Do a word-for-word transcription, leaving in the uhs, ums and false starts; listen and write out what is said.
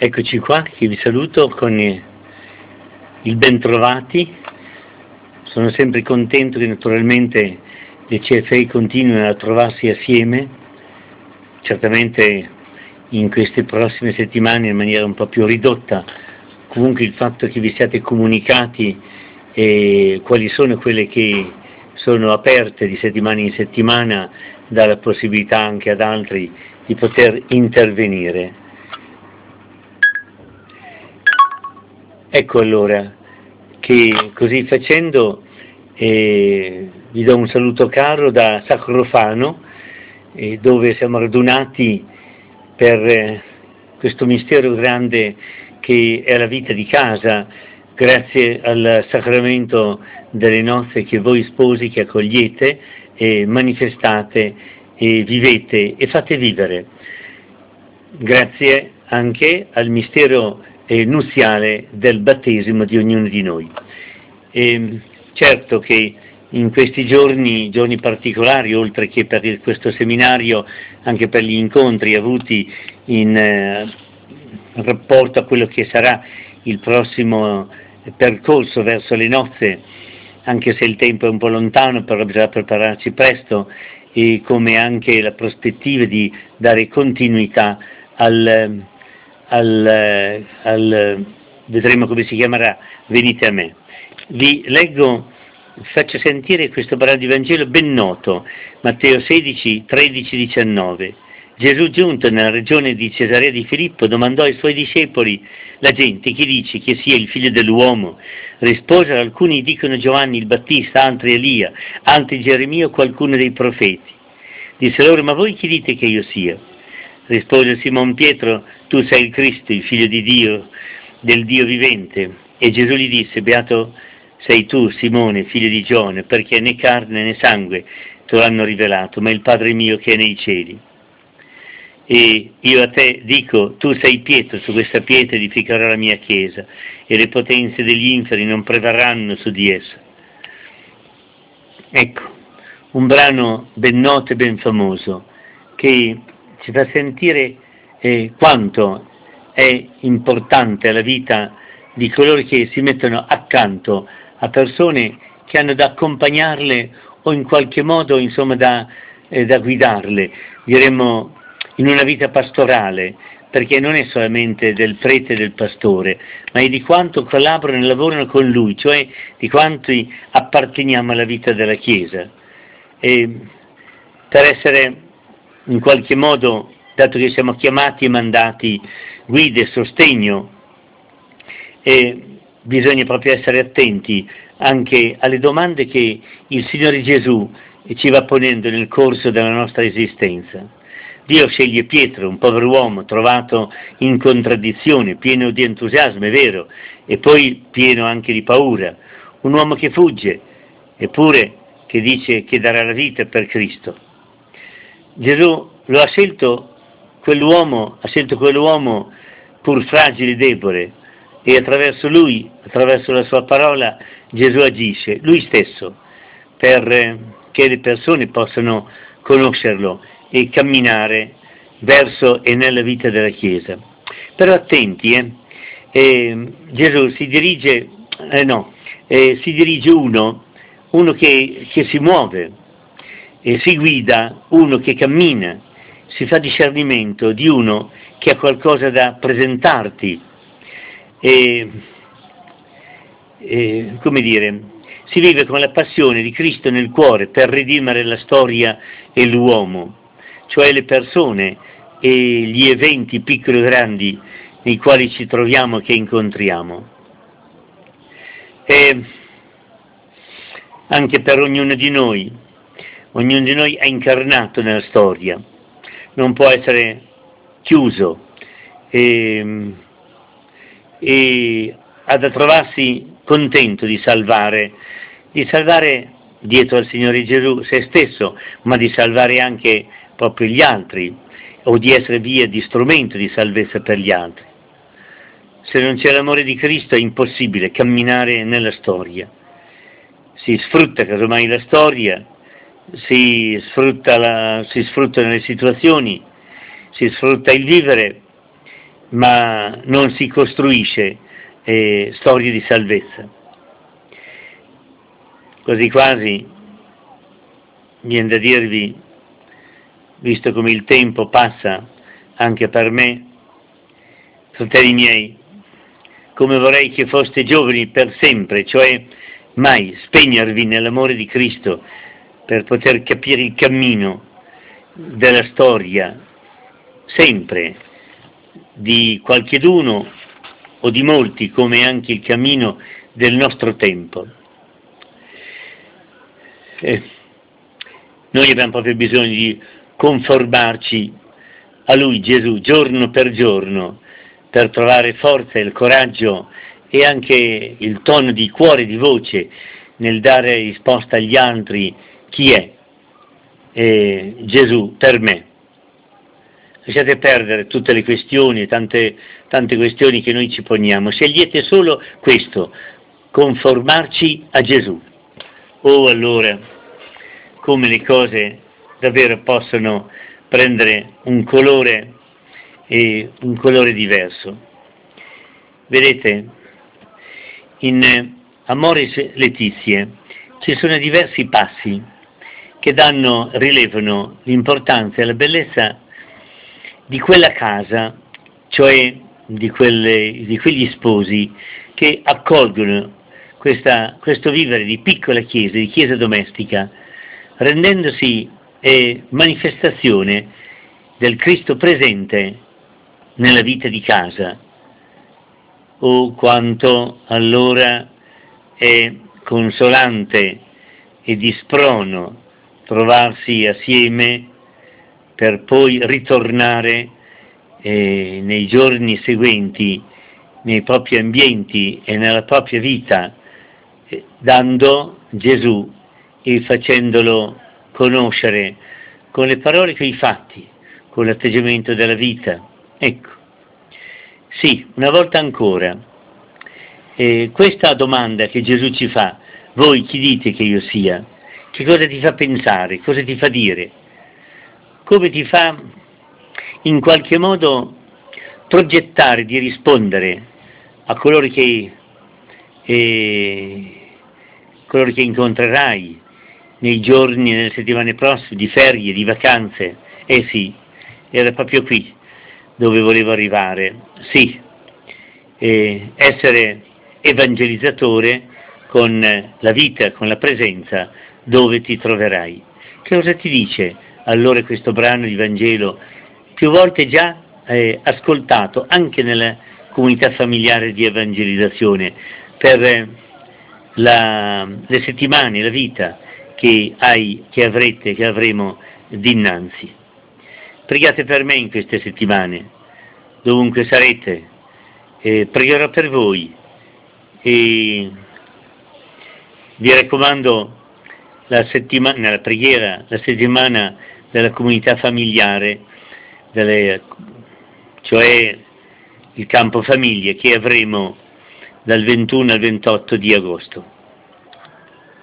Eccoci qua, che vi saluto con il bentrovati. Sono sempre contento che naturalmente le C F A continuino a trovarsi assieme, certamente in queste prossime settimane in maniera un po' più ridotta. Comunque il fatto che vi siate comunicati e quali sono quelle che sono aperte di settimana in settimana dà la possibilità anche ad altri di poter intervenire. Ecco allora che così facendo eh, vi do un saluto caro da Sacrofano, eh, dove siamo radunati per eh, questo mistero grande che è la vita di casa, grazie al sacramento delle nozze che voi sposi che accogliete, e manifestate, e vivete e fate vivere. Grazie anche al mistero eh, nuziale del battesimo di ognuno di noi. E, certo che in questi giorni, giorni particolari, oltre che per questo seminario, anche per gli incontri avuti in eh, rapporto a quello che sarà il prossimo percorso verso le nozze, anche se il tempo è un po' lontano, però bisogna prepararci presto, e come anche la prospettiva di dare continuità al, al, al vedremo come si chiamerà, venite a me. Vi leggo, faccio sentire questo brano di Vangelo ben noto, Matteo sedici, tredici, diciannove. Gesù, giunto nella regione di Cesarea di Filippo, domandò ai suoi discepoli: la gente chi dice che sia il figlio dell'uomo? Risposero: alcuni dicono Giovanni il Battista, altri Elia, altri Geremia o qualcuno dei profeti. Disse loro: ma voi chi dite che io sia? Rispose Simon Pietro: tu sei il Cristo, il figlio di Dio, del Dio vivente. E Gesù gli disse: beato sei tu, Simone, figlio di Giona, perché né carne né sangue te l'hanno rivelato, ma il Padre mio che è nei cieli. E io a te dico, tu sei Pietro, su questa pietra edificherò la mia chiesa, e le potenze degli inferi non prevarranno su di essa. Ecco, un brano ben noto e ben famoso, che ci fa sentire eh, quanto è importante la vita di coloro che si mettono accanto a persone che hanno da accompagnarle o in qualche modo insomma da, eh, da guidarle, diremmo in una vita pastorale, perché non è solamente del prete e del pastore, ma è di quanto collaborano e lavorano con lui, cioè di quanti apparteniamo alla vita della Chiesa. E per essere in qualche modo, dato che siamo chiamati e mandati guida e sostegno, e bisogna proprio essere attenti anche alle domande che il Signore Gesù ci va ponendo nel corso della nostra esistenza. Dio sceglie Pietro, un povero uomo trovato in contraddizione, pieno di entusiasmo, è vero, e poi pieno anche di paura, un uomo che fugge, eppure che dice che darà la vita per Cristo. Gesù lo ha scelto, quell'uomo, ha scelto quell'uomo pur fragile e debole, e attraverso lui, attraverso la sua parola, Gesù agisce, lui stesso, perché le persone possano conoscerlo e camminare verso e nella vita della Chiesa. Però attenti, eh? Eh, Gesù si dirige, eh no, eh, si dirige uno, uno che, che si muove, e si guida uno che cammina, si fa discernimento di uno che ha qualcosa da presentarti, e, e come dire, si vive con la passione di Cristo nel cuore per redimere la storia e l'uomo, cioè le persone e gli eventi piccoli e grandi nei quali ci troviamo e che incontriamo. E anche per ognuno di noi, ognuno di noi è incarnato nella storia, non può essere chiuso e, e ha da trovarsi contento di salvare, di salvare dietro al Signore Gesù se stesso, ma di salvare anche proprio gli altri, o di essere via di strumento di salvezza per gli altri. Se non c'è l'amore di Cristo è impossibile camminare nella storia. Si sfrutta casomai la storia, si sfrutta la, si sfruttano le situazioni, si sfrutta il vivere, ma non si costruisce eh, storie di salvezza. Quasi quasi viene da dirvi, visto come il tempo passa anche per me, fratelli miei, come vorrei che foste giovani per sempre, cioè mai spegnervi nell'amore di Cristo per poter capire il cammino della storia, sempre, di qualcheduno o di molti, come anche il cammino del nostro tempo. Eh, noi abbiamo proprio bisogno di conformarci a Lui, Gesù, giorno per giorno, per trovare forza e il coraggio e anche il tono di cuore, di voce, nel dare risposta agli altri: chi è eh, Gesù per me? Lasciate perdere tutte le questioni, tante, tante questioni che noi ci poniamo, scegliete solo questo, conformarci a Gesù. Oh, allora, come le cose davvero possono prendere un colore, eh, un colore diverso. Vedete, in eh, Amoris Laetitia ci sono diversi passi che danno, rilevano l'importanza e la bellezza di quella casa, cioè di, quelle, di quegli sposi che accolgono questa, questo vivere di piccola chiesa, di chiesa domestica, rendendosi eh, manifestazione del Cristo presente nella vita di casa. Oh, quanto allora è consolante e di sprono trovarsi assieme per poi ritornare eh, nei giorni seguenti nei propri ambienti e nella propria vita, eh, dando Gesù e facendolo conoscere con le parole, con i fatti, con l'atteggiamento della vita. Ecco, sì, una volta ancora, eh, questa domanda che Gesù ci fa: voi chi dite che io sia? Che cosa ti fa pensare? Cosa ti fa dire? Come ti fa in qualche modo progettare di rispondere a coloro che, eh, coloro che incontrerai nei giorni, nelle settimane prossime, di ferie, di vacanze. Eh sì, era proprio qui dove volevo arrivare. Sì, eh, essere evangelizzatore con la vita, con la presenza dove ti troverai. Che cosa ti dice allora questo brano di Vangelo, più volte già eh, ascoltato anche nella comunità familiare di evangelizzazione, per eh, la, le settimane, la vita che hai, che avrete, che avremo dinanzi? Pregate per me in queste settimane, dovunque sarete, eh, pregherò per voi e vi raccomando la settimana, la preghiera, la settimana della comunità familiare, delle, cioè il campo famiglie che avremo dal ventuno al ventotto di agosto.